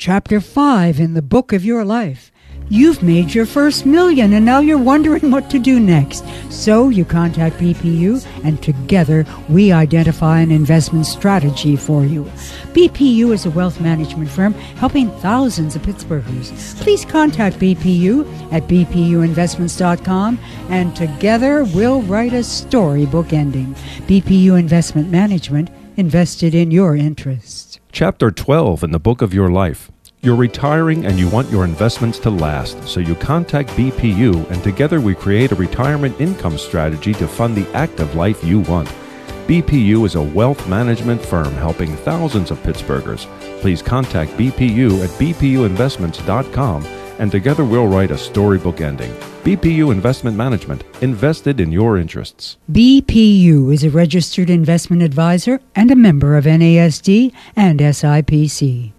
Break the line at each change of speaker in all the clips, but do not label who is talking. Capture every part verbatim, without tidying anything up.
Chapter five in the book of your life. You've made your first million and now you're wondering what to do next. So you contact B P U and together we identify an investment strategy for you. B P U is a wealth management firm helping thousands of Pittsburghers. Please contact B P U at b p u investments dot com and together we'll write a storybook ending. B P U Investment Management, invested in your interests.
Chapter twelve in the book of your life. You're retiring and you want your investments to last, so you contact B P U and together we create a retirement income strategy to fund the active life you want. B P U is a wealth management firm helping thousands of Pittsburghers. Please contact B P U at b p u investments dot com and together we'll write a storybook ending. B P U Investment Management, invested in your interests.
B P U is a registered investment advisor and a member of N A S D and S I P C.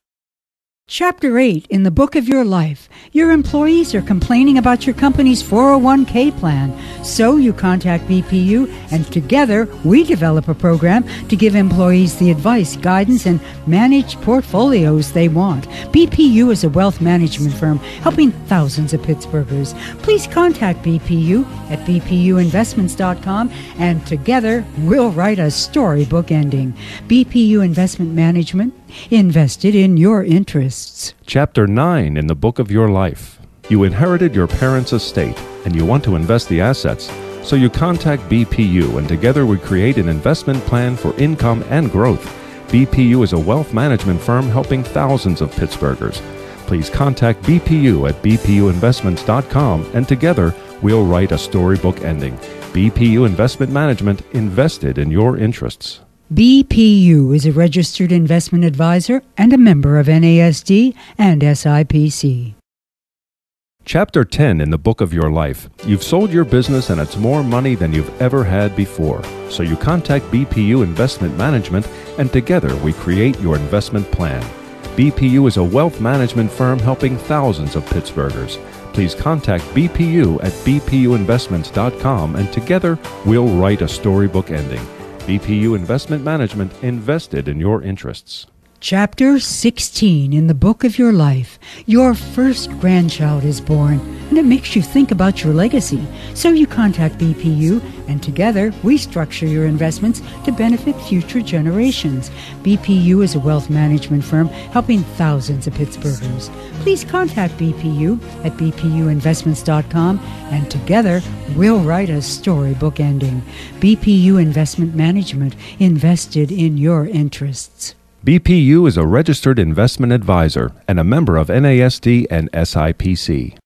Chapter eight in the book of your life. Your employees are complaining about your company's four oh one k plan. So you contact B P U and together we develop a program to give employees the advice, guidance, and managed portfolios they want. B P U is a wealth management firm helping thousands of Pittsburghers. Please contact B P U at b p u investments dot com and together we'll write a storybook ending. B P U Investment Management, invested in your interests.
Chapter nine in the book of your life. You inherited your parents' estate and you want to invest the assets, so you contact B P U and together we create an investment plan for income and growth. B P U is a wealth management firm helping thousands of Pittsburghers. Please contact B P U at b p u investments dot com and together we'll write a storybook ending. B P U Investment Management, invested in your interests.
B P U is a registered investment advisor and a member of N A S D and S I P C.
Chapter ten in the book of your life. You've sold your business and it's more money than you've ever had before. So you contact B P U Investment Management and together we create your investment plan. B P U is a wealth management firm helping thousands of Pittsburghers. Please contact B P U at b p u investments dot com and together we'll write a storybook ending. B P U Investment Management, invested in your interests.
Chapter sixteen in the book of your life. Your first grandchild is born, and it makes you think about your legacy. So you contact B P U, and together we structure your investments to benefit future generations. B P U is a wealth management firm helping thousands of Pittsburghers. Please contact B P U at b p u investments dot com, and together we'll write a storybook ending. B P U Investment Management, invested in your interests.
B P U is a registered investment advisor and a member of N A S D and S I P C.